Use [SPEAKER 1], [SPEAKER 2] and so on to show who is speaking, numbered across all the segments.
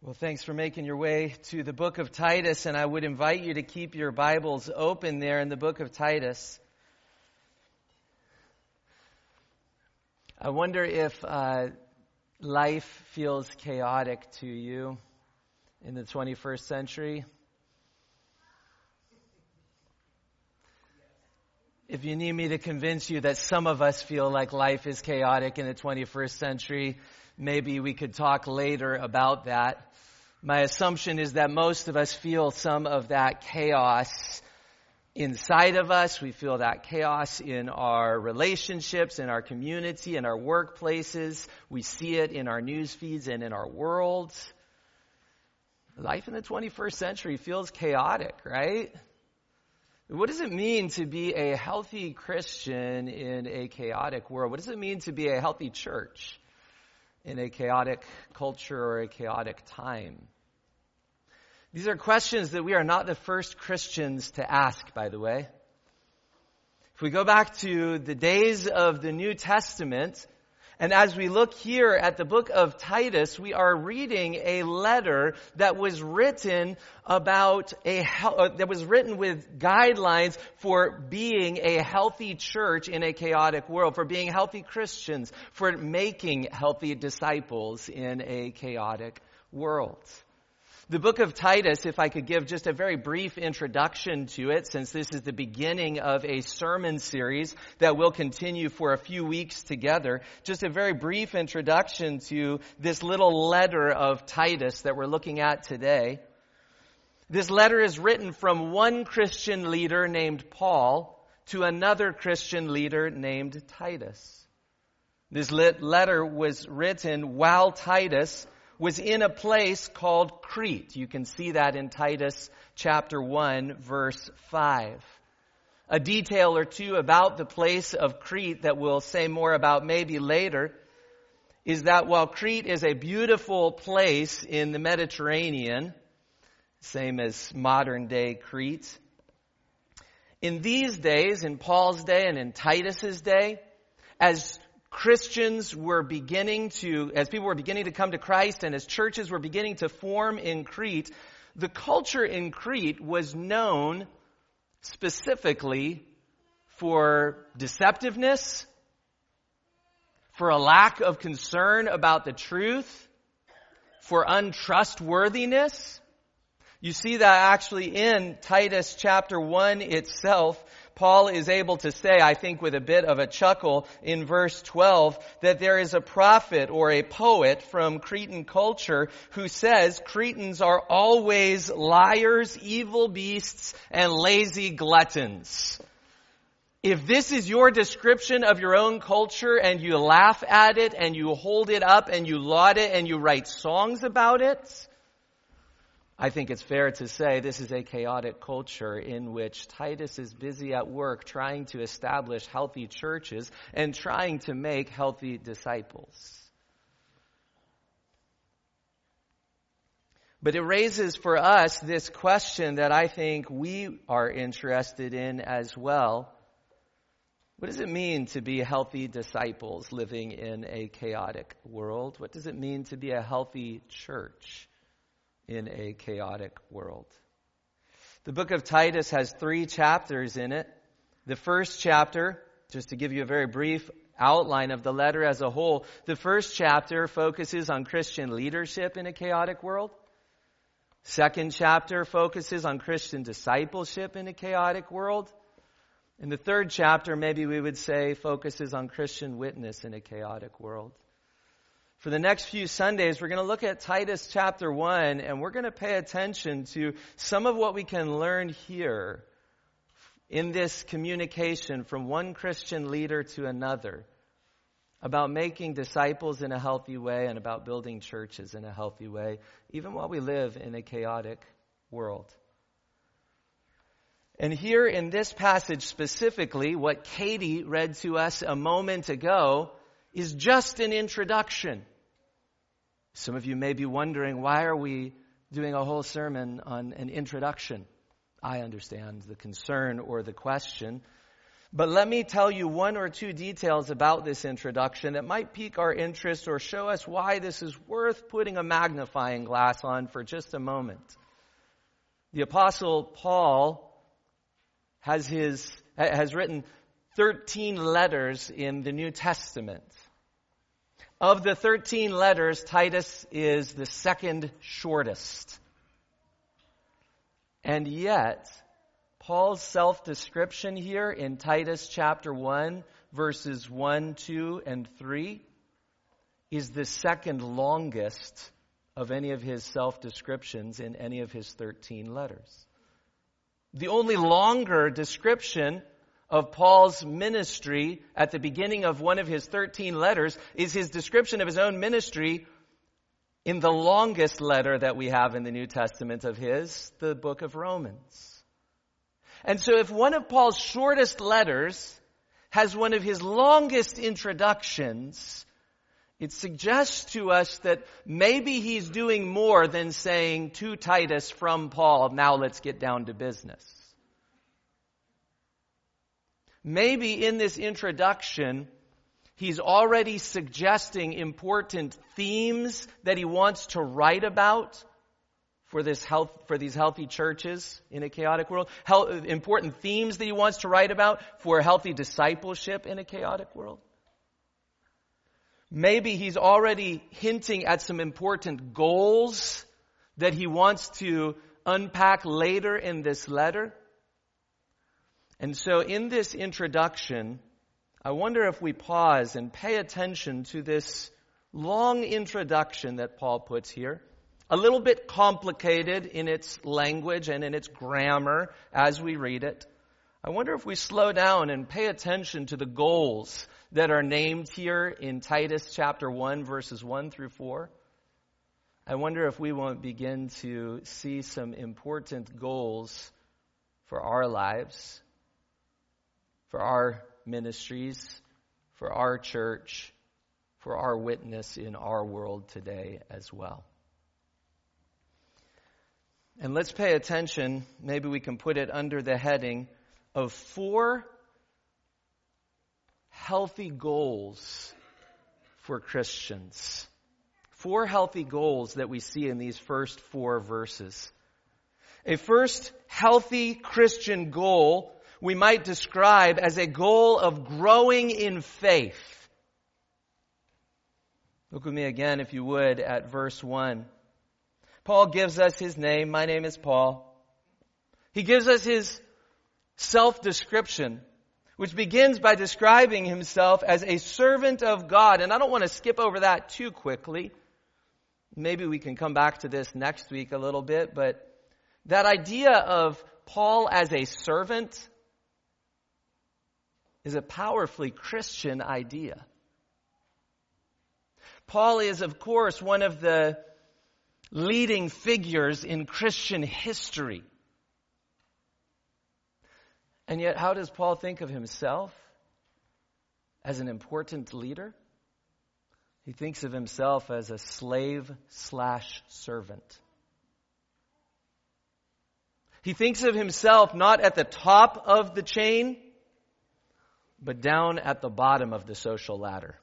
[SPEAKER 1] Well, thanks for making your way to the book of Titus, and I would invite you to keep your Bibles open there in the book of Titus. I wonder if life feels chaotic to you in the 21st century. If you need me to convince you that some of us feel like life is chaotic in the 21st century, maybe we could talk later about that. My assumption is that most of us feel some of that chaos inside of us. We feel that chaos in our relationships, in our community, in our workplaces. We see it in our news feeds and in our world. Life in the 21st century feels chaotic, right? What does it mean to be a healthy Christian in a chaotic world? What does it mean to be a healthy church in a chaotic culture or a chaotic time? These are questions that we are not the first Christians to ask, by the way. If we go back to the days of the New Testament, and as we look here at the book of Titus, we are reading a letter that was written with guidelines for being a healthy church in a chaotic world, for being healthy Christians, for making healthy disciples in a chaotic world. The book of Titus, if I could give just a very brief introduction to it, since this is the beginning of a sermon series that will continue for a few weeks together, just a very brief introduction to this little letter of Titus that we're looking at today. This letter is written from one Christian leader named Paul to another Christian leader named Titus. This letter was written while Titus was in a place called Crete. You can see that in Titus chapter 1, verse 5. A detail or two about the place of Crete that we'll say more about maybe later is that while Crete is a beautiful place in the Mediterranean, same as modern day Crete, in these days, in Paul's day and in Titus's day, as Christians were as people were beginning to come to Christ and as churches were beginning to form in Crete, the culture in Crete was known specifically for deceptiveness, for a lack of concern about the truth, for untrustworthiness. You see that actually in Titus chapter 1 itself. Paul is able to say, I think with a bit of a chuckle in verse 12, that there is a prophet or a poet from Cretan culture who says Cretans are always liars, evil beasts, and lazy gluttons. If this is your description of your own culture and you laugh at it and you hold it up and you laud it and you write songs about it, I think it's fair to say this is a chaotic culture in which Titus is busy at work trying to establish healthy churches and trying to make healthy disciples. But it raises for us this question that I think we are interested in as well. What does it mean to be healthy disciples living in a chaotic world? What does it mean to be a healthy church in a chaotic world? The book of Titus has 3 chapters in it. The first chapter, just to give you a very brief outline of the letter as a whole, the first chapter focuses on Christian leadership in a chaotic world. Second chapter focuses on Christian discipleship in a chaotic world. And the third chapter, maybe we would say, focuses on Christian witness in a chaotic world. For the next few Sundays, we're going to look at Titus chapter 1, and we're going to pay attention to some of what we can learn here in this communication from one Christian leader to another about making disciples in a healthy way and about building churches in a healthy way, even while we live in a chaotic world. And here in this passage specifically, what Katie read to us a moment ago is just an introduction. Some of you may be wondering, why are we doing a whole sermon on an introduction? I understand the concern or the question. But let me tell you one or two details about this introduction that might pique our interest or show us why this is worth putting a magnifying glass on for just a moment. The Apostle Paul has written 13 letters in the New Testament. Of the 13 letters, Titus is the second shortest. And yet, Paul's self-description here in Titus chapter 1, verses 1, 2, and 3 is the second longest of any of his self-descriptions in any of his 13 letters. The only longer description of Paul's ministry at the beginning of one of his 13 letters is his description of his own ministry in the longest letter that we have in the New Testament of his, the book of Romans. And so if one of Paul's shortest letters has one of his longest introductions, it suggests to us that maybe he's doing more than saying to Titus from Paul, now let's get down to business. Maybe in this introduction, he's already suggesting important themes that he wants to write about for these healthy churches in a chaotic world. Important themes that he wants to write about for healthy discipleship in a chaotic world. Maybe he's already hinting at some important goals that he wants to unpack later in this letter. And so in this introduction, I wonder if we pause and pay attention to this long introduction that Paul puts here. A little bit complicated in its language and in its grammar as we read it. I wonder if we slow down and pay attention to the goals that are named here in Titus chapter 1, verses 1 through 4. I wonder if we won't begin to see some important goals for our lives, for our ministries, for our church, for our witness in our world today as well. And let's pay attention, maybe we can put it under the heading of 4 healthy goals for Christians. 4 healthy goals that we see in these first 4 verses. A first healthy Christian goal we might describe as a goal of growing in faith. Look with me again, if you would, at verse 1. Paul gives us his name. My name is Paul. He gives us his self-description, which begins by describing himself as a servant of God. And I don't want to skip over that too quickly. Maybe we can come back to this next week a little bit, but that idea of Paul as a servant is a powerfully Christian idea. Paul is, of course, one of the leading figures in Christian history. And yet, how does Paul think of himself as an important leader? He thinks of himself as a slave/servant. He thinks of himself not at the top of the chain, but down at the bottom of the social ladder.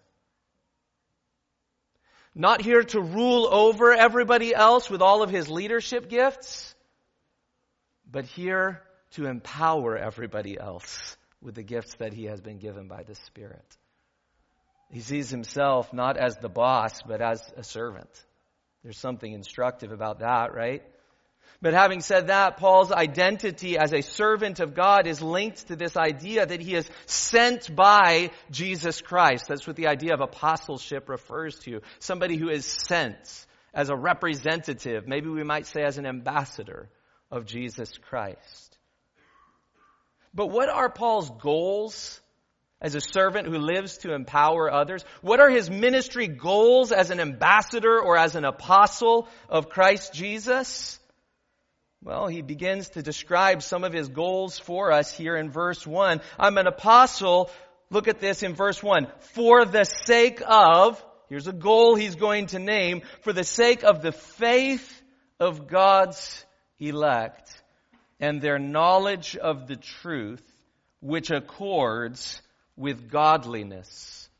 [SPEAKER 1] Not here to rule over everybody else with all of his leadership gifts, but here to empower everybody else with the gifts that he has been given by the Spirit. He sees himself not as the boss, but as a servant. There's something instructive about that, right? But having said that, Paul's identity as a servant of God is linked to this idea that he is sent by Jesus Christ. That's what the idea of apostleship refers to. Somebody who is sent as a representative, maybe we might say as an ambassador of Jesus Christ. But what are Paul's goals as a servant who lives to empower others? What are his ministry goals as an ambassador or as an apostle of Christ Jesus? Well, he begins to describe some of his goals for us here in verse 1. I'm an apostle, look at this in verse 1, for the sake of, here's a goal he's going to name, for the sake of the faith of God's elect and their knowledge of the truth which accords with godliness.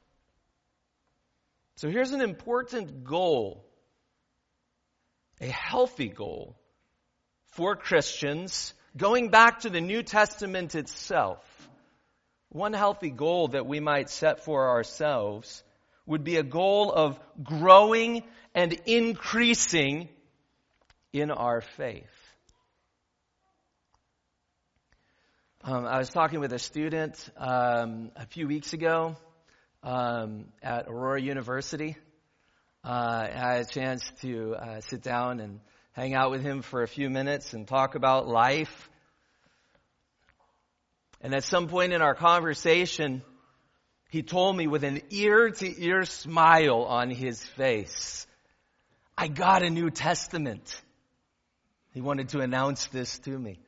[SPEAKER 1] So here's an important goal, a healthy goal for Christians, going back to the New Testament itself. One healthy goal that we might set for ourselves would be a goal of growing and increasing in our faith. I was talking with a student a few weeks ago at Aurora University. I had a chance to sit down and hang out with him for a few minutes and talk about life. And at some point in our conversation, he told me with an ear-to-ear smile on his face, "I got a New Testament." He wanted to announce this to me.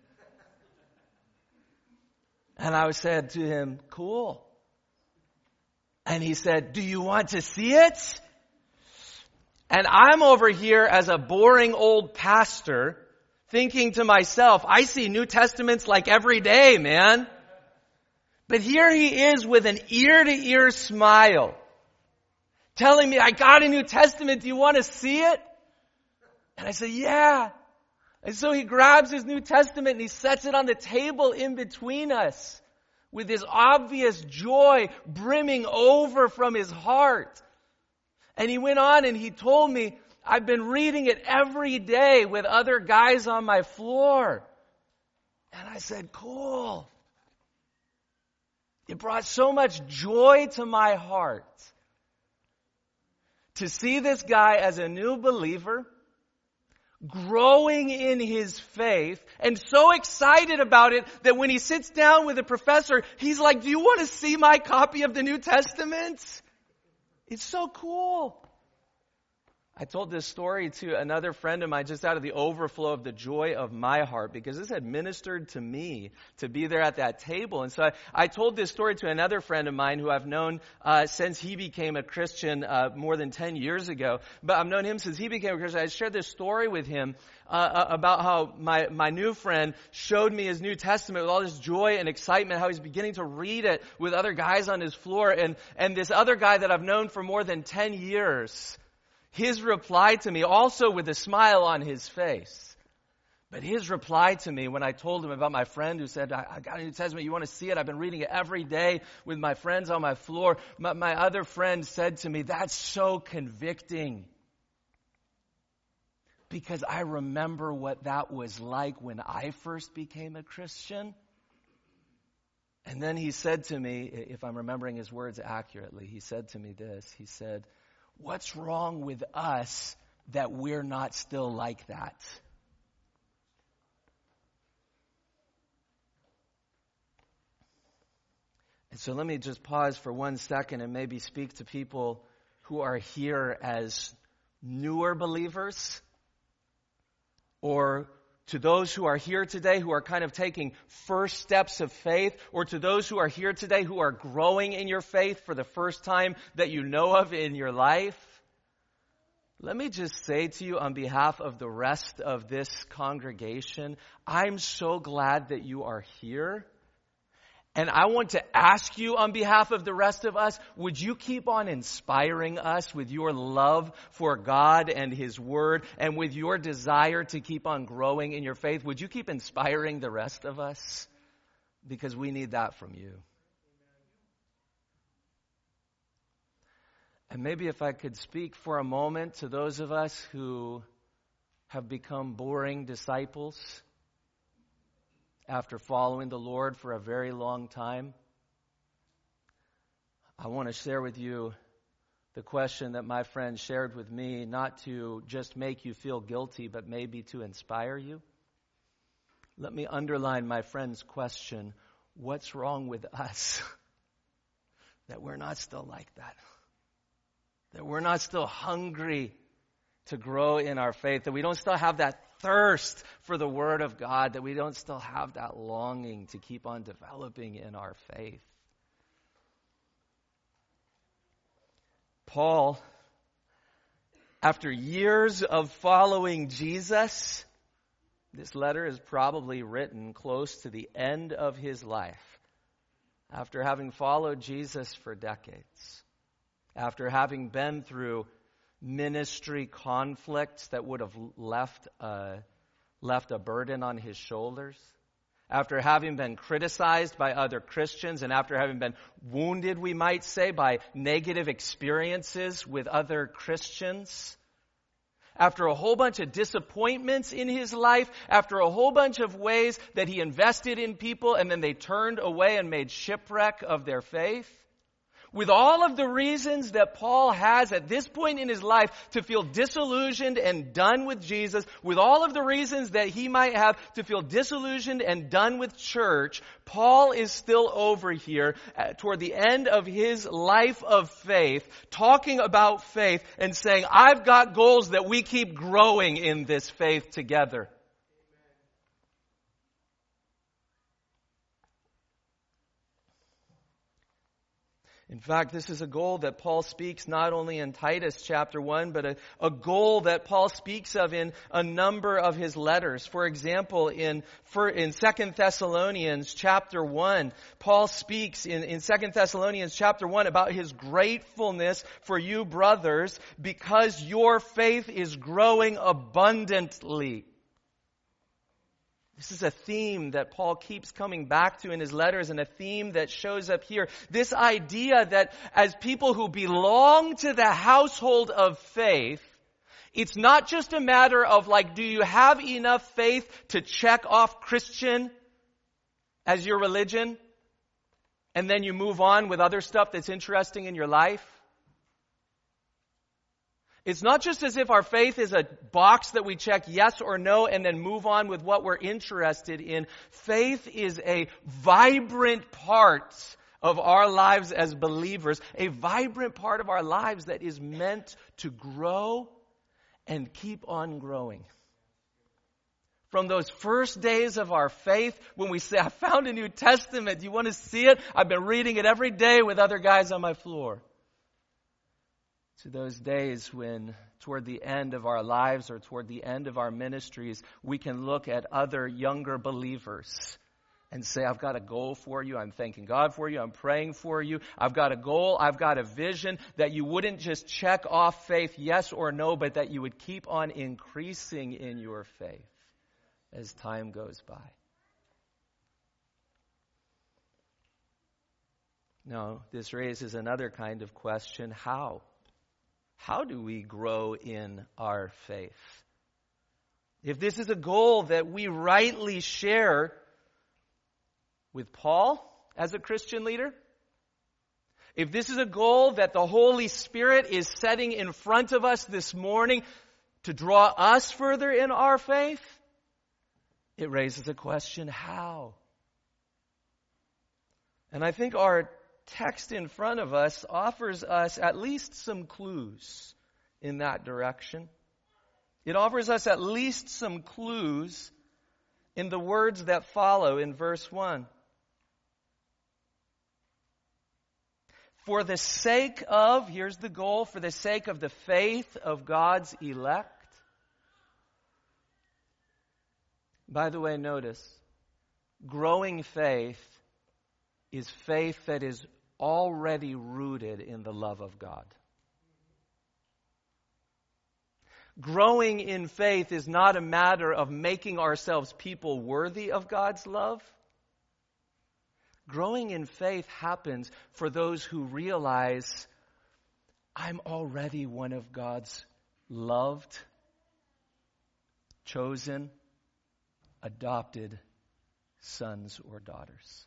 [SPEAKER 1] And I said to him, "Cool." And he said, "Do you want to see it?" And I'm over here as a boring old pastor thinking to myself, I see New Testaments like every day, man. But here he is with an ear-to-ear smile telling me, "I got a New Testament. Do you want to see it?" And I said, "Yeah." And so he grabs his New Testament and he sets it on the table in between us with this obvious joy brimming over from his heart. And he went on and he told me, "I've been reading it every day with other guys on my floor." And I said, "Cool." It brought so much joy to my heart to see this guy as a new believer, growing in his faith, and so excited about it that when he sits down with a professor, he's like, "Do you want to see my copy of the New Testament?" It's so cool. I told this story to another friend of mine just out of the overflow of the joy of my heart, because this had ministered to me to be there at that table. And so I told this story to another friend of mine who I've known since he became a Christian more than 10 years ago. But I've known him since he became a Christian. I shared this story with him about how my new friend showed me his New Testament with all this joy and excitement, how he's beginning to read it with other guys on his floor. And this other guy that I've known for more than 10 years, his reply to me, also with a smile on his face, but his reply to me when I told him about my friend who said, "I got a New Testament, you want to see it? I've been reading it every day with my friends on my floor." My other friend said to me, "That's so convicting, because I remember what that was like when I first became a Christian." And then he said to me, if I'm remembering his words accurately, he said to me this, he said, "What's wrong with us that we're not still like that?" And so let me just pause for 1 second and maybe speak to people who are here as newer believers, or to those who are here today who are kind of taking first steps of faith, or to those who are here today who are growing in your faith for the first time that you know of in your life. Let me just say to you on behalf of the rest of this congregation, I'm so glad that you are here. And I want to ask you on behalf of the rest of us, would you keep on inspiring us with your love for God and His Word, and with your desire to keep on growing in your faith? Would you keep inspiring the rest of us? Because we need that from you. And maybe if I could speak for a moment to those of us who have become boring disciples after following the Lord for a very long time, I want to share with you the question that my friend shared with me, not to just make you feel guilty, but maybe to inspire you. Let me underline my friend's question: what's wrong with us that we're not still like that? That we're not still hungry to grow in our faith, that we don't still have that thirst for the Word of God, that we don't still have that longing to keep on developing in our faith. Paul, after years of following Jesus, this letter is probably written close to the end of his life. after having followed Jesus for decades, after having been through ministry conflicts that would have left a burden on his shoulders, after having been criticized by other Christians, and after having been wounded, we might say, by negative experiences with other Christians, after a whole bunch of disappointments in his life, after a whole bunch of ways that he invested in people and then they turned away and made shipwreck of their faith, with all of the reasons that Paul has at this point in his life to feel disillusioned and done with Jesus, with all of the reasons that he might have to feel disillusioned and done with church, Paul is still over here toward the end of his life of faith, talking about faith and saying, I've got goals that we keep growing in this faith together. In fact, this is a goal that Paul speaks not only in Titus chapter 1, but a goal that Paul speaks of in a number of his letters. For example, in 2 Thessalonians chapter 1, Paul speaks in 2 Thessalonians chapter 1 about his gratefulness for you brothers because your faith is growing abundantly. This is a theme that Paul keeps coming back to in his letters and a theme that shows up here. This idea that as people who belong to the household of faith, it's not just a matter of do you have enough faith to check off Christian as your religion and then you move on with other stuff that's interesting in your life? It's not just as if our faith is a box that we check yes or no and then move on with what we're interested in. Faith is a vibrant part of our lives as believers, a vibrant part of our lives that is meant to grow and keep on growing. From those first days of our faith, when we say, I found a New Testament, do you want to see it? I've been reading it every day with other guys on my floor. To those days when, toward the end of our lives or toward the end of our ministries, we can look at other younger believers and say, I've got a goal for you. I'm thanking God for you. I'm praying for you. I've got a goal. I've got a vision that you wouldn't just check off faith, yes or no, but that you would keep on increasing in your faith as time goes by. Now, this raises another kind of question. How? How do we grow in our faith? If this is a goal that we rightly share with Paul as a Christian leader, if this is a goal that the Holy Spirit is setting in front of us this morning to draw us further in our faith, it raises a question, how? And I think our text in front of us offers us at least some clues in that direction. It offers us at least some clues in the words that follow in verse 1. For the sake of, here's the goal, for the sake of the faith of God's elect. By the way, notice, growing faith is faith that is already rooted in the love of God. Growing in faith is not a matter of making ourselves people worthy of God's love. Growing in faith happens for those who realize, I'm already one of God's loved, chosen, adopted sons or daughters.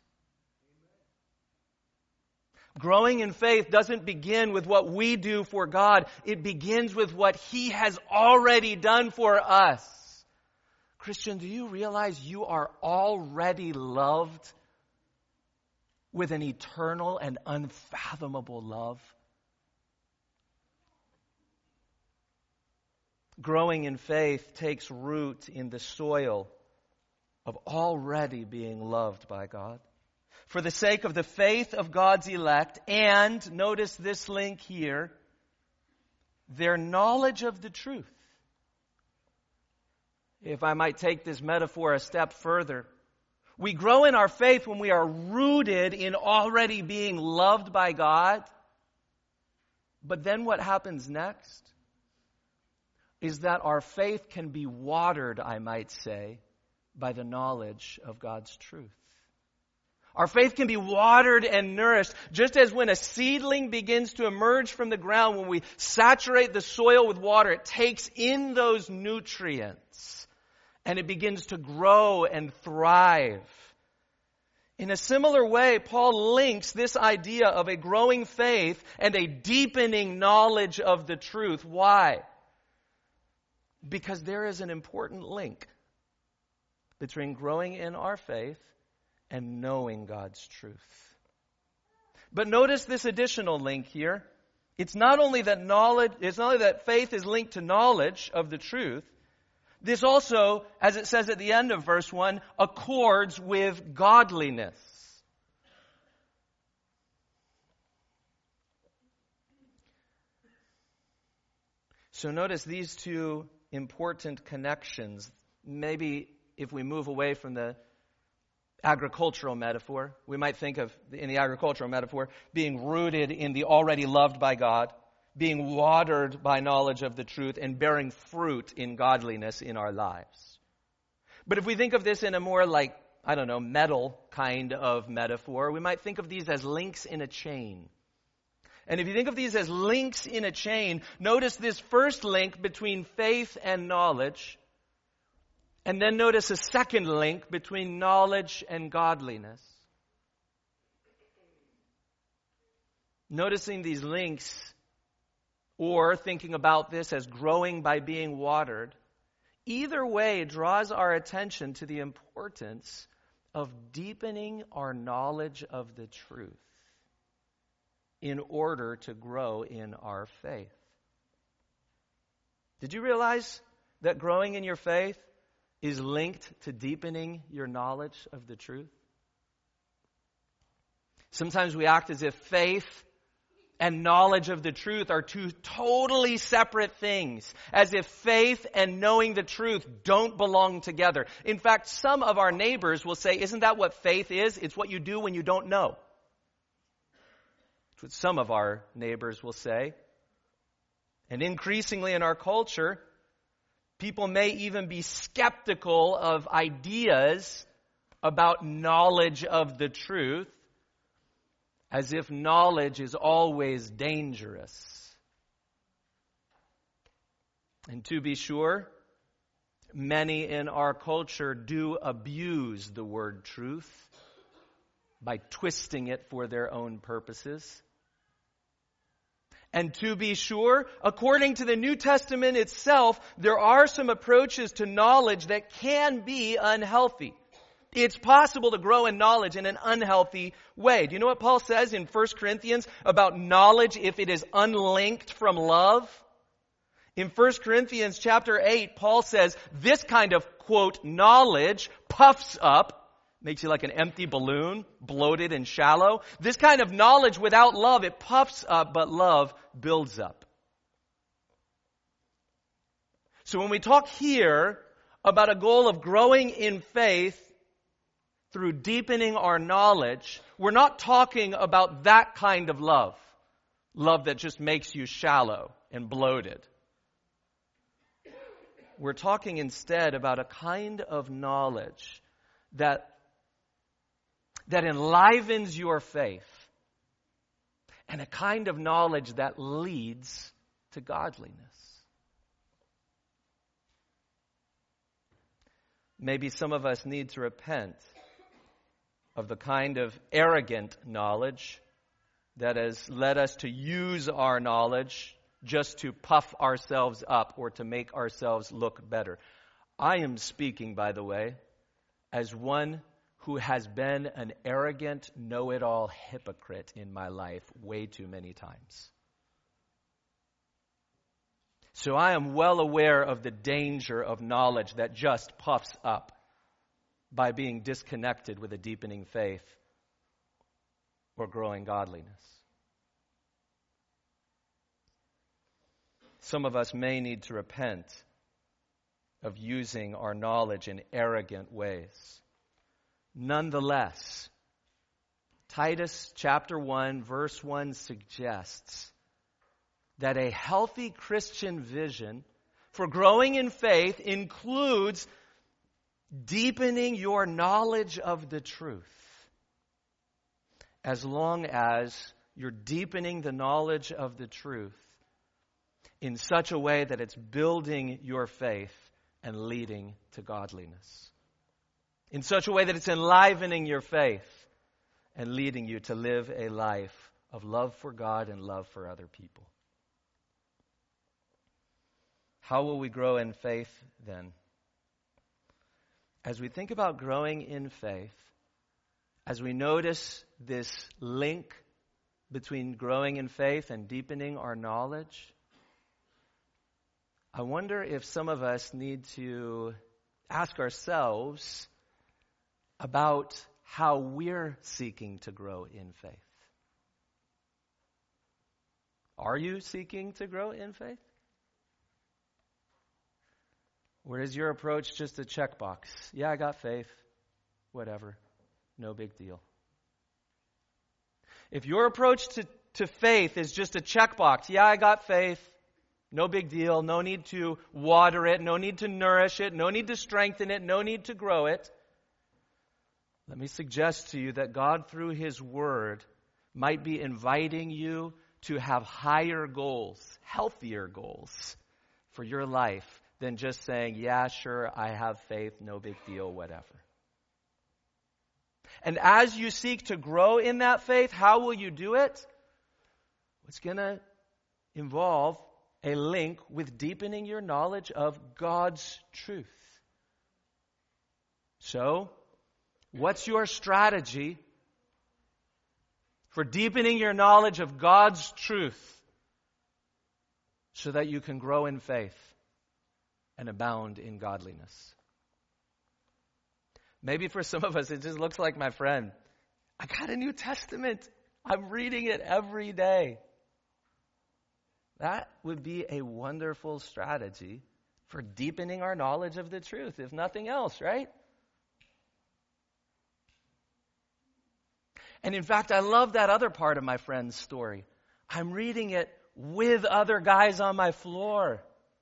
[SPEAKER 1] Growing in faith doesn't begin with what we do for God. It begins with what He has already done for us. Christian, do you realize you are already loved with an eternal and unfathomable love? Growing in faith takes root in the soil of already being loved by God. For the sake of the faith of God's elect, and, notice this link here, their knowledge of the truth. If I might take this metaphor a step further, We grow in our faith when we are rooted in already being loved by God. But then what happens next is that our faith can be watered, I might say, by the knowledge of God's truth. Our faith can be watered and nourished, just as when a seedling begins to emerge from the ground, when we saturate the soil with water, it takes in those nutrients and it begins to grow and thrive. In a similar way, Paul links this idea of a growing faith and a deepening knowledge of the truth. Why? Because there is an important link between growing in our faith and knowing God's truth. But notice this additional link here. It's not only that faith is linked to knowledge of the truth. This also, as it says at the end of verse 1, accords with godliness. So notice these two important connections. Maybe if we move away from the agricultural metaphor, we might think of, in the agricultural metaphor, being rooted in the already loved by God, being watered by knowledge of the truth, and bearing fruit in godliness in our lives. But if we think of this in a more metal kind of metaphor, we might think of these as links in a chain. And if you think of these as links in a chain, notice this first link between faith and knowledge. And then notice a second link between knowledge and godliness. Noticing these links, or thinking about this as growing by being watered, either way draws our attention to the importance of deepening our knowledge of the truth in order to grow in our faith. Did you realize that growing in your faith is linked to deepening your knowledge of the truth? Sometimes we act as if faith and knowledge of the truth are two totally separate things, as if faith and knowing the truth don't belong together. In fact, some of our neighbors will say, isn't that what faith is? It's what you do when you don't know. That's what some of our neighbors will say. And increasingly in our culture, people may even be skeptical of ideas about knowledge of the truth, as if knowledge is always dangerous. And to be sure, many in our culture do abuse the word truth by twisting it for their own purposes. And to be sure, according to the New Testament itself, there are some approaches to knowledge that can be unhealthy. It's possible to grow in knowledge in an unhealthy way. Do you know what Paul says in 1 Corinthians about knowledge if it is unlinked from love? In 1 Corinthians chapter 8, Paul says this kind of, quote, knowledge puffs up, makes you like an empty balloon, bloated and shallow. This kind of knowledge without love, it puffs up, but love builds up. So when we talk here about a goal of growing in faith through deepening our knowledge, we're not talking about that kind of love. Love that just makes you shallow and bloated. We're talking instead about a kind of knowledge that enlivens your faith, and a kind of knowledge that leads to godliness. Maybe some of us need to repent of the kind of arrogant knowledge that has led us to use our knowledge just to puff ourselves up or to make ourselves look better. I am speaking, by the way, as one who has been an arrogant, know-it-all hypocrite in my life way too many times. So I am well aware of the danger of knowledge that just puffs up by being disconnected with a deepening faith or growing godliness. Some of us may need to repent of using our knowledge in arrogant ways, Nonetheless, Titus chapter 1, verse 1 suggests that a healthy Christian vision for growing in faith includes deepening your knowledge of the truth. As long as you're deepening the knowledge of the truth in such a way that it's building your faith and leading to godliness. In such a way that it's enlivening your faith and leading you to live a life of love for God and love for other people. How will we grow in faith then? As we think about growing in faith, as we notice this link between growing in faith and deepening our knowledge, I wonder if some of us need to ask ourselves about how we're seeking to grow in faith. Are you seeking to grow in faith? Or is your approach just a checkbox? Yeah, I got faith. Whatever. No big deal. If your approach to faith is just a checkbox, yeah, I got faith. No big deal. No need to water it. No need to nourish it. No need to strengthen it. No need to grow it. Let me suggest to you that God, through His Word, might be inviting you to have higher goals, healthier goals for your life than just saying, yeah, sure, I have faith, no big deal, whatever. And as you seek to grow in that faith, how will you do it? It's going to involve a link with deepening your knowledge of God's truth. So, what's your strategy for deepening your knowledge of God's truth so that you can grow in faith and abound in godliness? Maybe for some of us, it just looks like, my friend, I got a New Testament. I'm reading it every day. That would be a wonderful strategy for deepening our knowledge of the truth, if nothing else, right? And in fact, I love that other part of my friend's story. I'm reading it with other guys on my floor.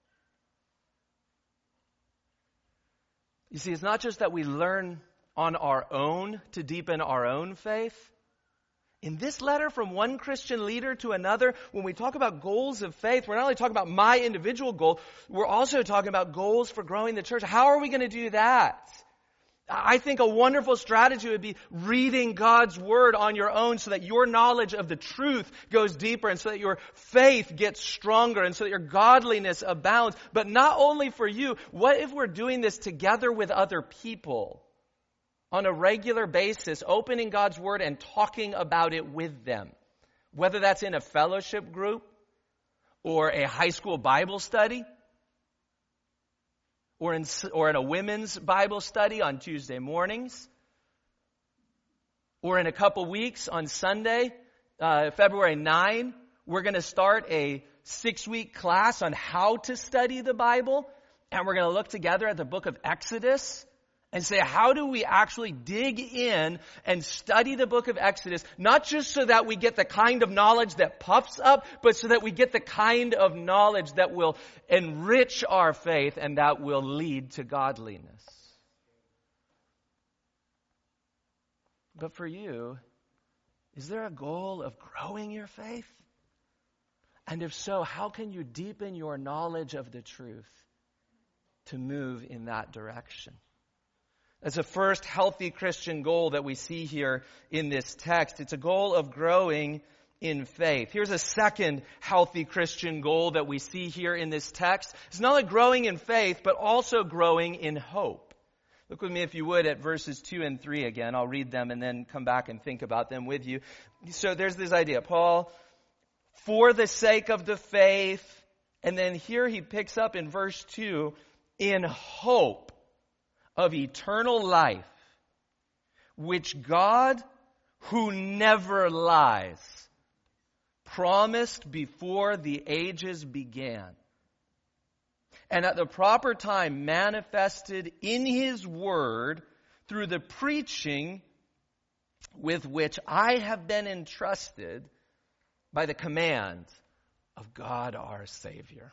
[SPEAKER 1] You see, it's not just that we learn on our own to deepen our own faith. In this letter from one Christian leader to another, when we talk about goals of faith, we're not only talking about my individual goal, we're also talking about goals for growing the church. How are we going to do that? I think a wonderful strategy would be reading God's Word on your own so that your knowledge of the truth goes deeper and so that your faith gets stronger and so that your godliness abounds. But not only for you, what if we're doing this together with other people on a regular basis, opening God's Word and talking about it with them? Whether that's in a fellowship group or a high school Bible study, or in a women's Bible study on Tuesday mornings, or in a couple weeks on Sunday, February 9, we're going to start a 6-week class on how to study the Bible, and we're going to look together at the book of Exodus and say, how do we actually dig in and study the book of Exodus, not just so that we get the kind of knowledge that puffs up, but so that we get the kind of knowledge that will enrich our faith and that will lead to godliness. But for you, is there a goal of growing your faith? And if so, how can you deepen your knowledge of the truth to move in that direction? That's a first healthy Christian goal that we see here in this text. It's a goal of growing in faith. Here's a second healthy Christian goal that we see here in this text. It's not only growing in faith, but also growing in hope. Look with me, if you would, at verses 2 and 3 again. I'll read them and then come back and think about them with you. So there's this idea. Paul, for the sake of the faith, and then here he picks up in verse 2, in hope of eternal life, which God, who never lies, promised before the ages began, and at the proper time manifested in His Word through the preaching with which I have been entrusted by the command of God our Savior.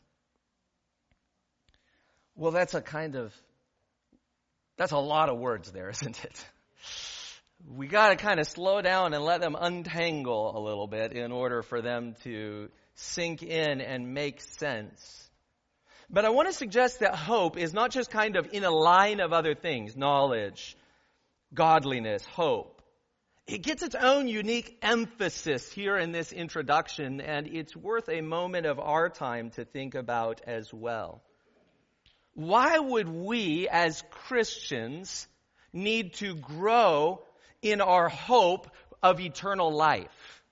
[SPEAKER 1] Well, that's a lot of words there, isn't it? We got to kind of slow down and let them untangle a little bit in order for them to sink in and make sense. But I want to suggest that hope is not just kind of in a line of other things, knowledge, godliness, hope. It gets its own unique emphasis here in this introduction, and it's worth a moment of our time to think about as well. Why would we as Christians need to grow in our hope of eternal life?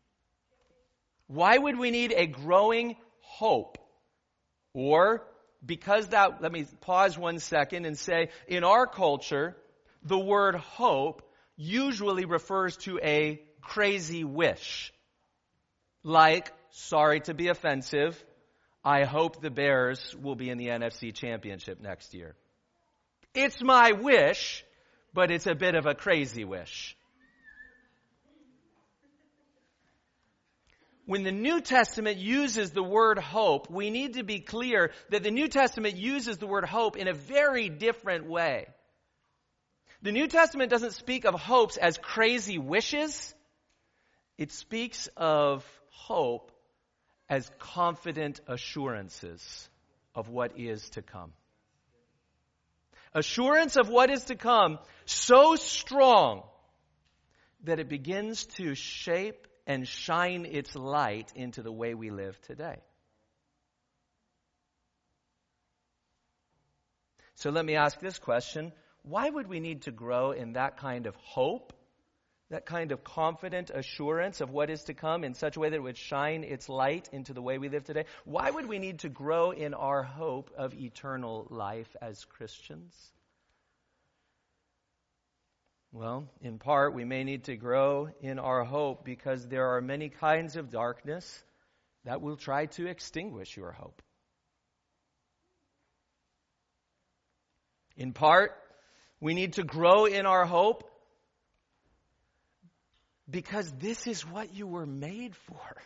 [SPEAKER 1] Why would we need a growing hope? Or, let me pause 1 second and say, in our culture, the word hope usually refers to a crazy wish. Like, sorry to be offensive, I hope the Bears will be in the NFC Championship next year. It's my wish, but it's a bit of a crazy wish. When the New Testament uses the word hope, we need to be clear that the New Testament uses the word hope in a very different way. The New Testament doesn't speak of hopes as crazy wishes. It speaks of hope as confident assurances of what is to come. Assurance of what is to come so strong that it begins to shape and shine its light into the way we live today. So let me ask this question. Why would we need to grow in that kind of hope, that kind of confident assurance of what is to come in such a way that it would shine its light into the way we live today? Why would we need to grow in our hope of eternal life as Christians? Well, in part, we may need to grow in our hope because there are many kinds of darkness that will try to extinguish your hope. In part, we need to grow in our hope because this is what you were made for.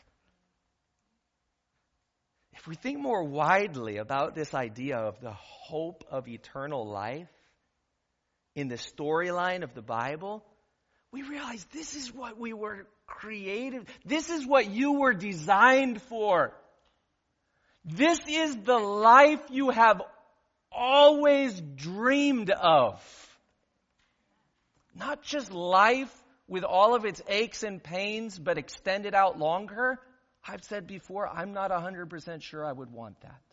[SPEAKER 1] If we think more widely about this idea of the hope of eternal life in the storyline of the Bible, we realize this is what we were created. This is what you were designed for. This is the life you have always dreamed of. Not just life with all of its aches and pains, but extended out longer. I've said before, I'm not 100% sure I would want that.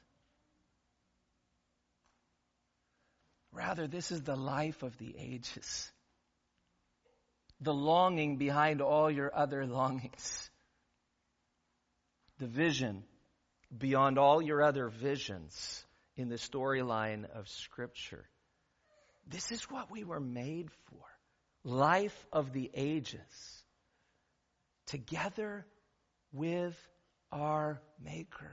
[SPEAKER 1] Rather, this is the life of the ages. The longing behind all your other longings. The vision beyond all your other visions in the storyline of Scripture. This is what we were made for. Life of the ages. Together with our Maker.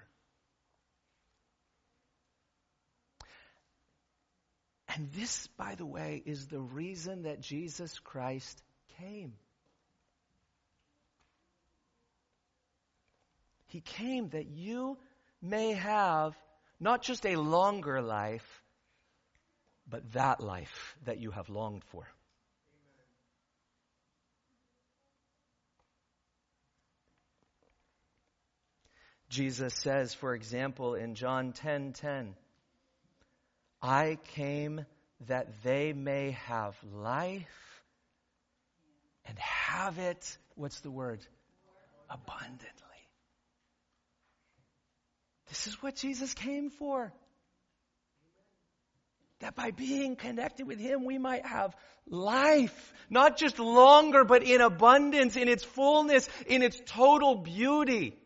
[SPEAKER 1] And this, by the way, is the reason that Jesus Christ came. He came that you may have not just a longer life, but that life that you have longed for. Jesus says, for example, in John 10:10, I came that they may have life and have it, what's the word? Abundantly. This is what Jesus came for. That by being connected with Him, we might have life. Not just longer, but in abundance, in its fullness, in its total beauty.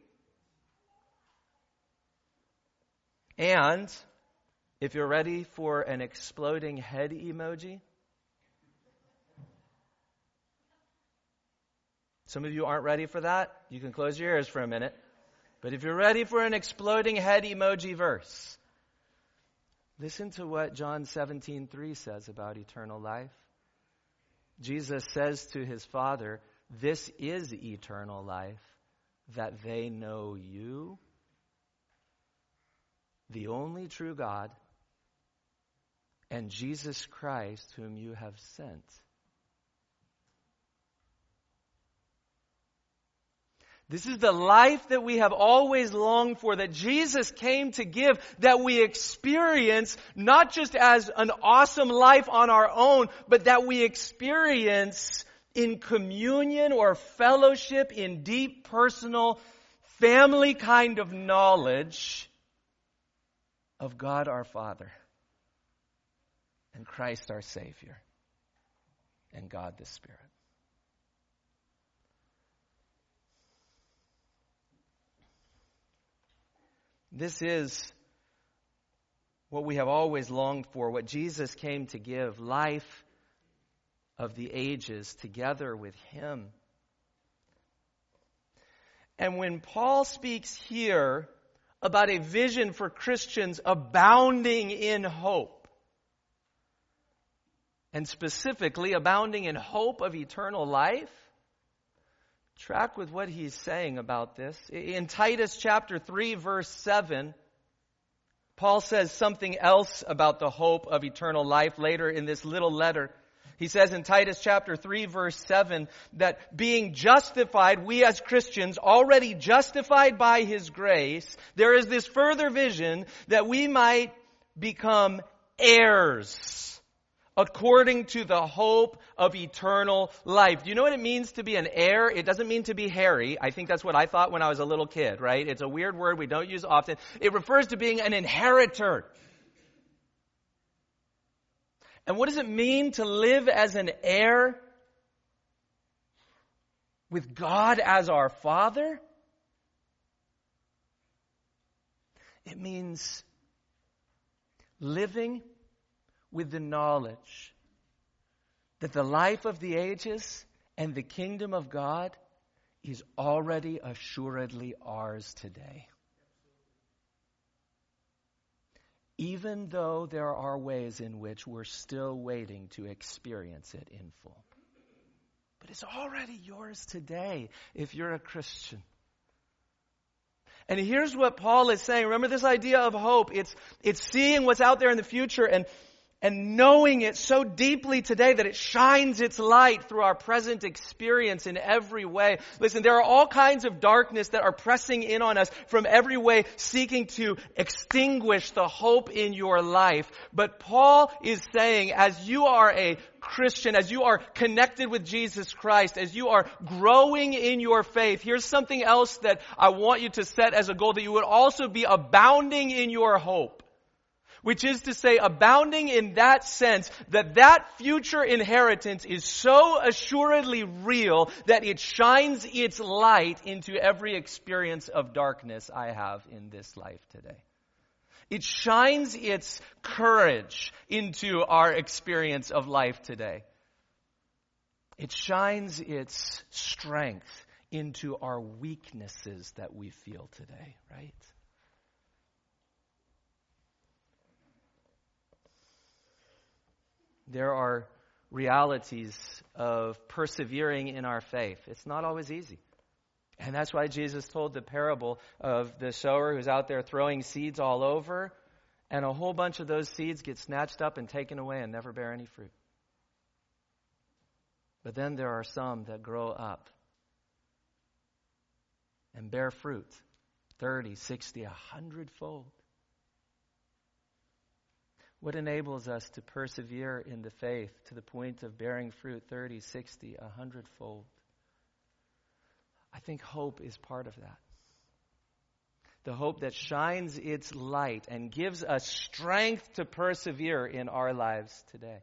[SPEAKER 1] And if you're ready for an exploding head emoji, some of you aren't ready for that. You can close your ears for a minute. But if you're ready for an exploding head emoji verse, listen to what John 17:3 says about eternal life. Jesus says to his Father, "This is eternal life, that they know you, the only true God, and Jesus Christ, whom you have sent." This is the life that we have always longed for, that Jesus came to give, that we experience not just as an awesome life on our own, but that we experience in communion or fellowship, in deep personal family kind of knowledge of God our Father and Christ our Savior and God the Spirit. This is what we have always longed for, what Jesus came to give, life of the ages together with him. And when Paul speaks here about a vision for Christians abounding in hope, and specifically abounding in hope of eternal life, track with what he's saying about this. In Titus chapter 3, verse 7, Paul says something else about the hope of eternal life later in this little letter. He says in Titus chapter 3, verse 7, that being justified, we as Christians, already justified by his grace, there is this further vision that we might become heirs according to the hope of eternal life. Do you know what it means to be an heir? It doesn't mean to be hairy. I think that's what I thought when I was a little kid, right? It's a weird word we don't use often. It refers to being an inheritor. And what does it mean to live as an heir with God as our Father? It means living with the knowledge that the life of the ages and the kingdom of God is already assuredly ours today. Even though there are ways in which we're still waiting to experience it in full. But it's already yours today if you're a Christian. And here's what Paul is saying. Remember this idea of hope. It's seeing what's out there in the future and knowing it so deeply today that it shines its light through our present experience in every way. Listen, there are all kinds of darkness that are pressing in on us from every way, seeking to extinguish the hope in your life. But Paul is saying, as you are a Christian, as you are connected with Jesus Christ, as you are growing in your faith, here's something else that I want you to set as a goal, that you would also be abounding in your hope. Which is to say, abounding in that sense that that future inheritance is so assuredly real that it shines its light into every experience of darkness I have in this life today. It shines its courage into our experience of life today. It shines its strength into our weaknesses that we feel today, right? There are realities of persevering in our faith. It's not always easy. And that's why Jesus told the parable of the sower who's out there throwing seeds all over, and a whole bunch of those seeds get snatched up and taken away and never bear any fruit. But then there are some that grow up and bear fruit 30, 60, 100-fold. What enables us to persevere in the faith to the point of bearing fruit 30, 60, 100-fold? I think hope is part of that. The hope that shines its light and gives us strength to persevere in our lives today.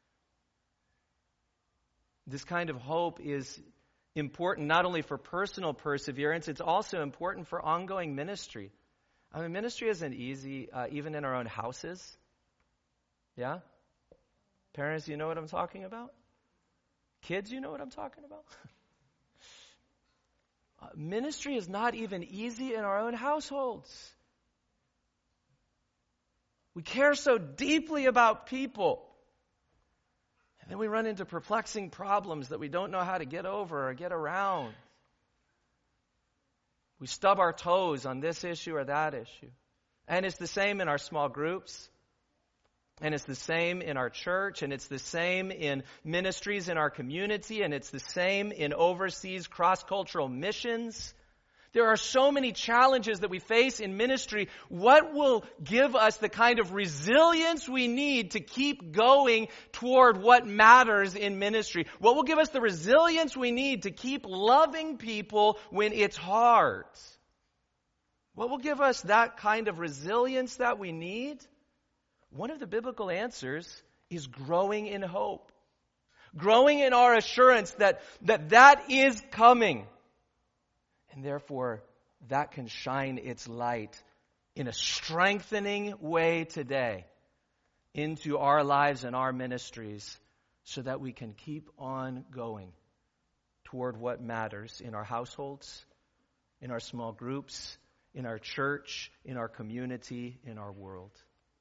[SPEAKER 1] This kind of hope is important not only for personal perseverance, it's also important for ongoing ministry. I mean, ministry isn't easy, even in our own houses. Yeah? Parents, you know what I'm talking about? Kids, you know what I'm talking about? Ministry is not even easy in our own households. We care so deeply about people. And then we run into perplexing problems that we don't know how to get over or get around. We stub our toes on this issue or that issue. And it's the same in our small groups. And it's the same in our church. And it's the same in ministries in our community. And it's the same in overseas cross-cultural missions. There are so many challenges that we face in ministry. What will give us the kind of resilience we need to keep going toward what matters in ministry? What will give us the resilience we need to keep loving people when it's hard? What will give us that kind of resilience that we need? One of the biblical answers is growing in hope. Growing in our assurance that is coming. And therefore, that can shine its light in a strengthening way today into our lives and our ministries so that we can keep on going toward what matters in our households, in our small groups, in our church, in our community, in our world.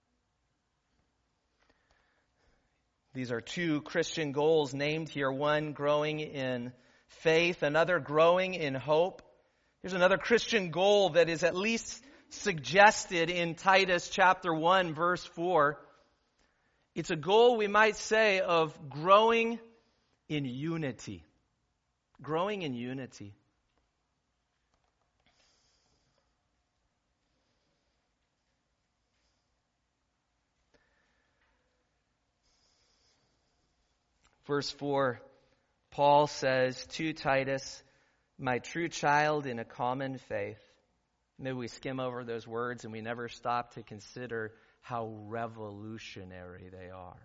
[SPEAKER 1] These are two Christian goals named here. One, growing in faith. Another, growing in hope. Here's another Christian goal that is at least suggested in Titus chapter 1, verse 4. It's a goal, we might say, of growing in unity. Growing in unity. Verse 4, Paul says to Titus, my true child in a common faith. Maybe we skim over those words and we never stop to consider how revolutionary they are.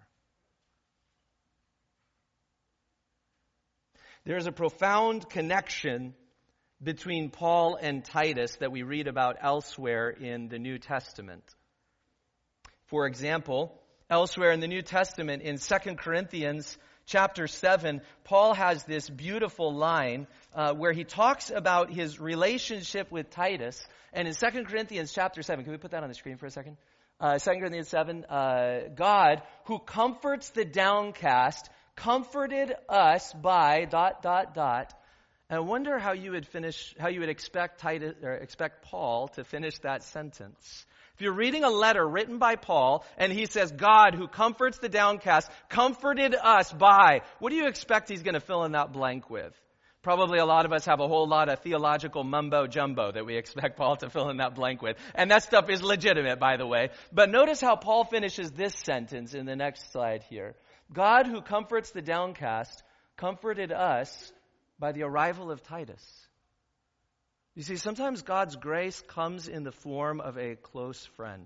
[SPEAKER 1] There's a profound connection between Paul and Titus that we read about elsewhere in the New Testament. For example, elsewhere in the New Testament, in 2 Corinthians chapter 7, Paul has this beautiful line where he talks about his relationship with Titus. And in 2 Corinthians chapter 7, can we put that on the screen for a second? 2 Corinthians 7, God, who comforts the downcast, comforted us by ... And I wonder how you would expect Paul to finish that sentence. If you're reading a letter written by Paul, and he says, God, who comforts the downcast, comforted us by, what do you expect he's going to fill in that blank with? Probably a lot of us have a whole lot of theological mumbo-jumbo that we expect Paul to fill in that blank with. And that stuff is legitimate, by the way. But notice how Paul finishes this sentence in the next slide here. God, who comforts the downcast, comforted us by the arrival of Titus. You see, sometimes God's grace comes in the form of a close friend.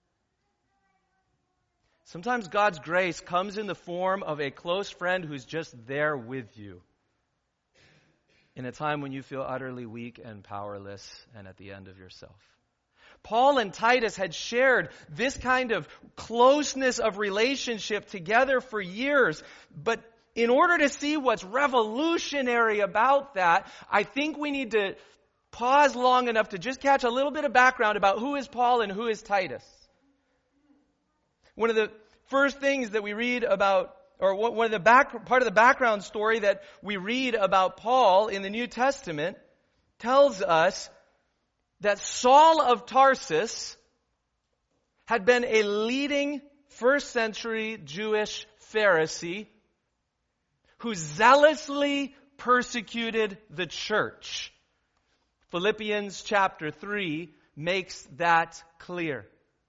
[SPEAKER 1] Sometimes God's grace comes in the form of a close friend who's just there with you in a time when you feel utterly weak and powerless and at the end of yourself. Paul and Titus had shared this kind of closeness of relationship together for years, but in order to see what's revolutionary about that, I think we need to pause long enough to just catch a little bit of background about who is Paul and who is Titus. One of the first things that we read about, or one of the part of the background story that we read about Paul in the New Testament tells us that Saul of Tarsus had been a leading first century Jewish Pharisee who zealously persecuted the church. Philippians chapter 3 makes that clear.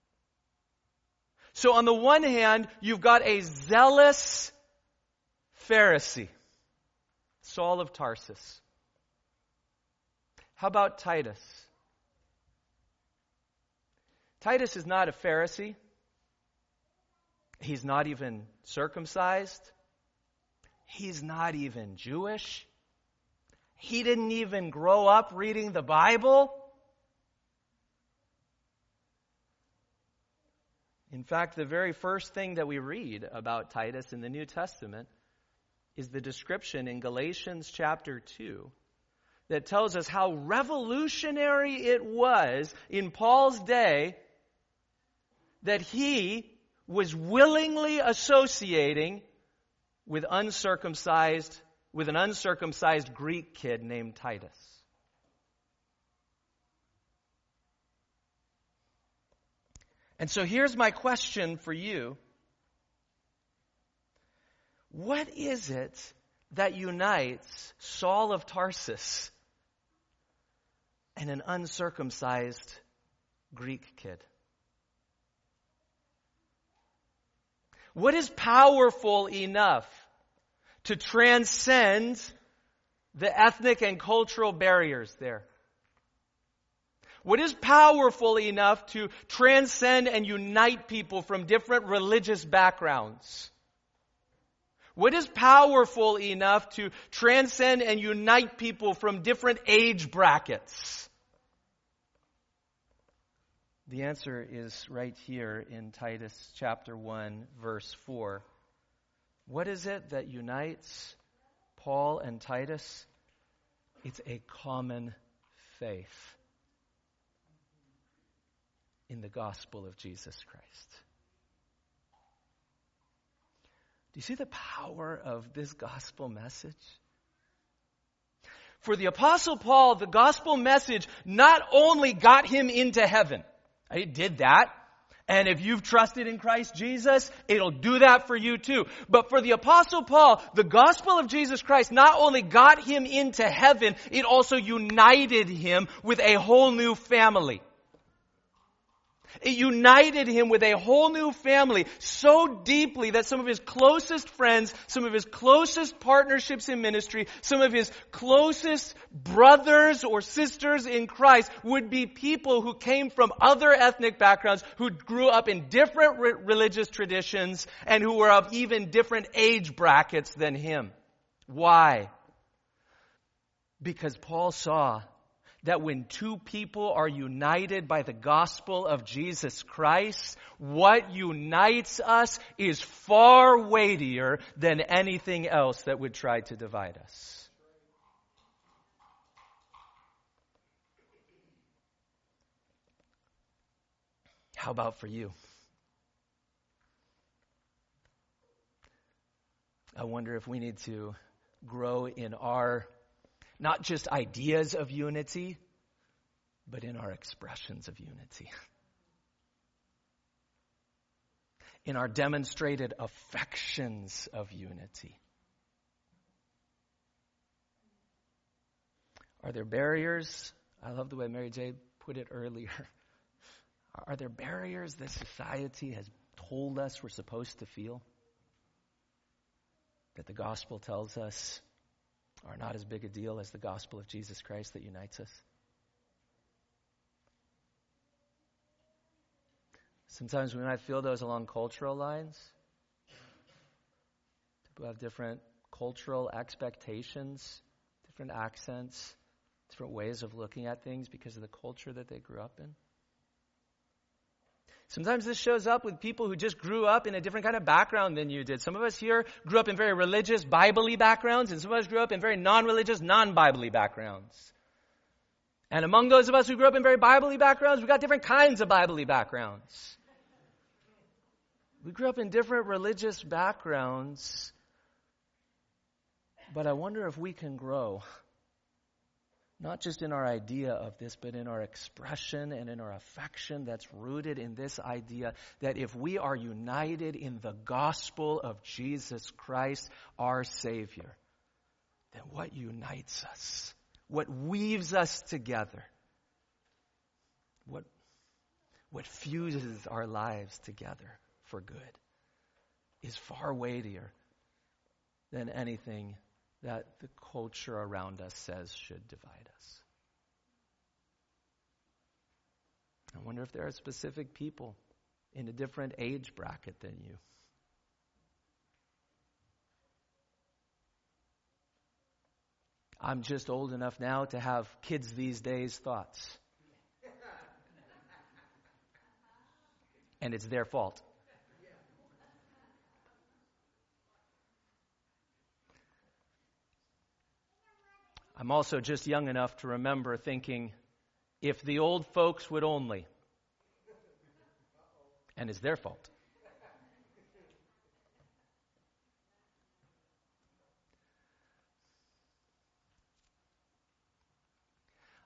[SPEAKER 1] So on the one hand, you've got a zealous Pharisee, Saul of Tarsus. How about Titus? Titus is not a Pharisee. He's not even circumcised. He's not even Jewish. He didn't even grow up reading the Bible. In fact, the very first thing that we read about Titus in the New Testament is the description in Galatians chapter 2 that tells us how revolutionary it was in Paul's day that he was willingly associating with an uncircumcised Greek kid named Titus. And so here's my question for you. What is it that unites Saul of Tarsus and an uncircumcised Greek kid? What is powerful enough to transcend the ethnic and cultural barriers there? What is powerful enough to transcend and unite people from different religious backgrounds? What is powerful enough to transcend and unite people from different age brackets? The answer is right here in Titus chapter 1, verse 4. What is it that unites Paul and Titus? It's a common faith in the gospel of Jesus Christ. Do you see the power of this gospel message? For the Apostle Paul, the gospel message not only got him into heaven. It did that. And if you've trusted in Christ Jesus, it'll do that for you too. But for the Apostle Paul, the gospel of Jesus Christ not only got him into heaven, it also united him with a whole new family. It united him with a whole new family so deeply that some of his closest friends, some of his closest partnerships in ministry, some of his closest brothers or sisters in Christ would be people who came from other ethnic backgrounds, who grew up in different religious traditions, and who were of even different age brackets than him. Why? Because Paul saw that when two people are united by the gospel of Jesus Christ, what unites us is far weightier than anything else that would try to divide us. How about for you? I wonder if we need to grow in our not just ideas of unity, but in our expressions of unity. In our demonstrated affections of unity. Are there barriers? I love the way Mary J. put it earlier. Are there barriers that society has told us we're supposed to feel? That the gospel tells us are not as big a deal as the gospel of Jesus Christ that unites us? Sometimes we might feel those along cultural lines. People have different cultural expectations, different accents, different ways of looking at things because of the culture that they grew up in. Sometimes this shows up with people who just grew up in a different kind of background than you did. Some of us here grew up in very religious, Bible-y backgrounds, and some of us grew up in very non-religious, non-Bible-y backgrounds. And among those of us who grew up in very Bible-y backgrounds, we've got different kinds of Bible-y backgrounds. We grew up in different religious backgrounds, but I wonder if we can grow. Not just in our idea of this, but in our expression and in our affection that's rooted in this idea that if we are united in the gospel of Jesus Christ, our Savior, then what unites us, what weaves us together, what fuses our lives together for good is far weightier than anything that the culture around us says should divide us. I wonder if there are specific people in a different age bracket than you. I'm just old enough now to have kids these days thoughts. And it's their fault. I'm also just young enough to remember thinking, if the old folks would only, and it's their fault.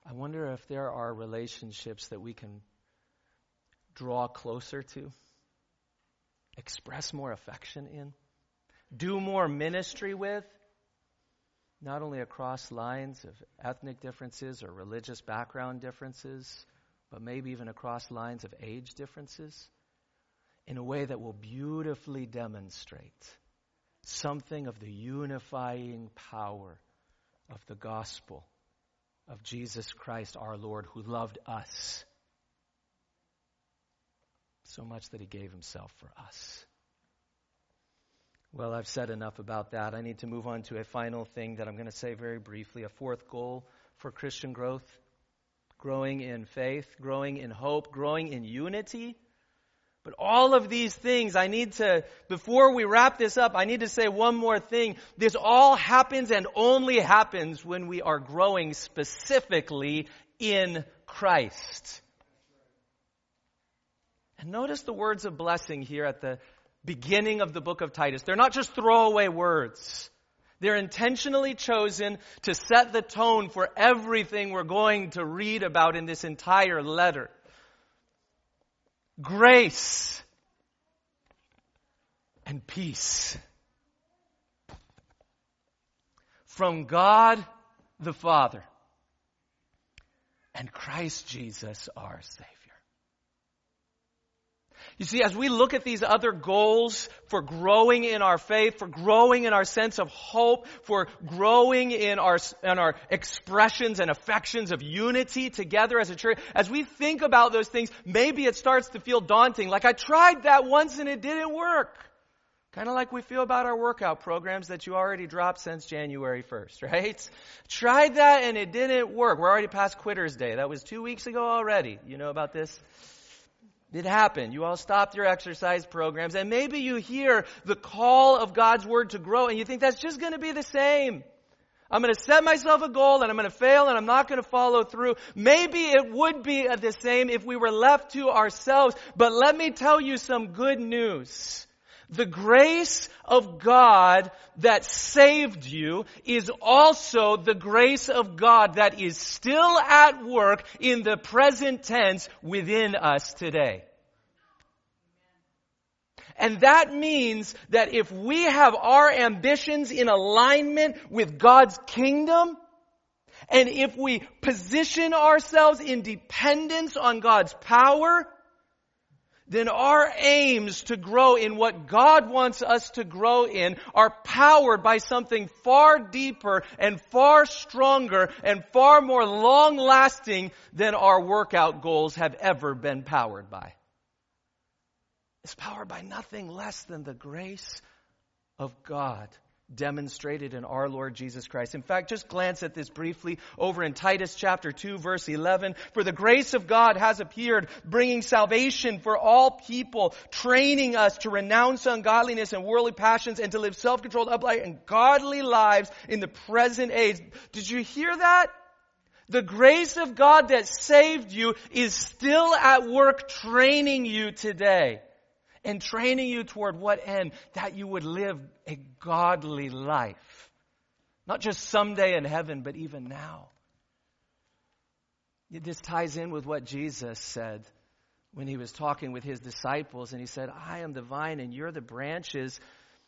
[SPEAKER 1] I wonder if there are relationships that we can draw closer to, express more affection in, do more ministry with, not only across lines of ethnic differences or religious background differences, but maybe even across lines of age differences, in a way that will beautifully demonstrate something of the unifying power of the gospel of Jesus Christ our Lord, who loved us so much that he gave himself for us. Well, I've said enough about that. I need to move on to a final thing that I'm going to say very briefly, a fourth goal for Christian growth: growing in faith, growing in hope, growing in unity. But all of these things, before we wrap this up, I need to say one more thing. This all happens and only happens when we are growing specifically in Christ. And notice the words of blessing here at the beginning of the book of Titus. They're not just throwaway words. They're intentionally chosen to set the tone for everything we're going to read about in this entire letter. Grace and peace from God the Father and Christ Jesus our Savior. You see, as we look at these other goals for growing in our faith, for growing in our sense of hope, for growing in our expressions and affections of unity together as a church, as we think about those things, maybe it starts to feel daunting. Like, I tried that once and it didn't work. Kind of like we feel about our workout programs that you already dropped since January 1st, right? Tried that and it didn't work. We're already past Quitter's Day. That was 2 weeks ago already. You know about this? It happened. You all stopped your exercise programs, and maybe you hear the call of God's Word to grow, and you think that's just going to be the same. I'm going to set myself a goal, and I'm going to fail, and I'm not going to follow through. Maybe it would be the same if we were left to ourselves, but let me tell you some good news. The grace of God that saved you is also the grace of God that is still at work in the present tense within us today. And that means that if we have our ambitions in alignment with God's kingdom, and if we position ourselves in dependence on God's power, then our aims to grow in what God wants us to grow in are powered by something far deeper and far stronger and far more long-lasting than our workout goals have ever been powered by. It's powered by nothing less than the grace of God demonstrated in our Lord Jesus Christ. In fact, just glance at this briefly over in Titus chapter 2, verse 11. For the grace of God has appeared, bringing salvation for all people, training us to renounce ungodliness and worldly passions and to live self-controlled, upright, and godly lives in the present age. Did you hear that? The grace of God that saved you is still at work training you today. And training you toward what end? That you would live a godly life. Not just someday in heaven, but even now. This ties in with what Jesus said when he was talking with his disciples. And he said, I am the vine and you're the branches.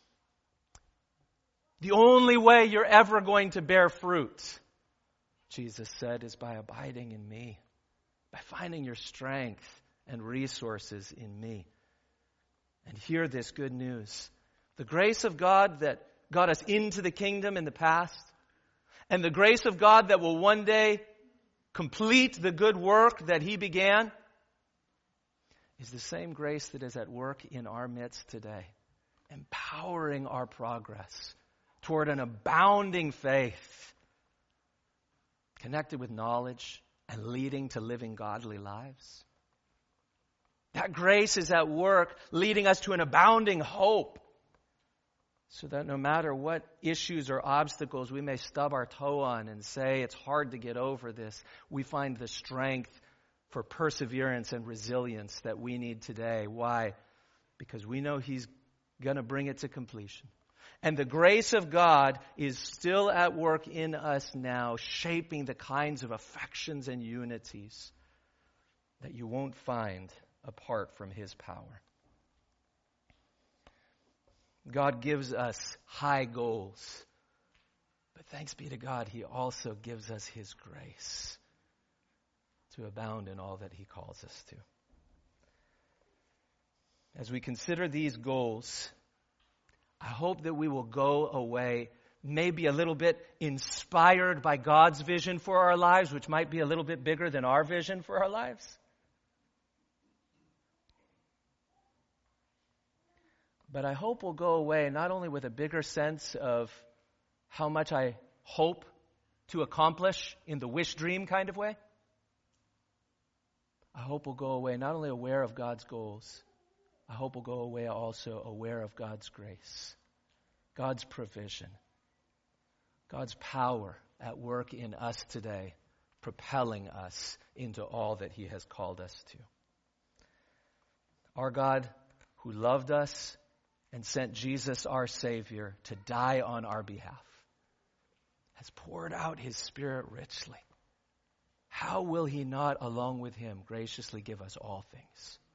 [SPEAKER 1] The only way you're ever going to bear fruit, Jesus said, is by abiding in me. By finding your strength and resources in me. And hear this good news. The grace of God that got us into the kingdom in the past, and the grace of God that will one day complete the good work that he began, is the same grace that is at work in our midst today, empowering our progress toward an abounding faith, connected with knowledge and leading to living godly lives. That grace is at work, leading us to an abounding hope, so that no matter what issues or obstacles we may stub our toe on and say it's hard to get over this, we find the strength for perseverance and resilience that we need today. Why? Because we know he's going to bring it to completion. And the grace of God is still at work in us now, shaping the kinds of affections and unities that you won't find apart from His power. God gives us high goals, but thanks be to God, He also gives us His grace to abound in all that He calls us to. As we consider these goals, I hope that we will go away maybe a little bit inspired by God's vision for our lives, which might be a little bit bigger than our vision for our lives. But I hope we'll go away not only with a bigger sense of how much I hope to accomplish in the wish dream kind of way. I hope we'll go away not only aware of God's goals, I hope we'll go away also aware of God's grace, God's provision, God's power at work in us today, propelling us into all that He has called us to. Our God, who loved us and sent Jesus, our Savior, to die on our behalf, has poured out His Spirit richly. How will He not, along with Him, graciously give us all things?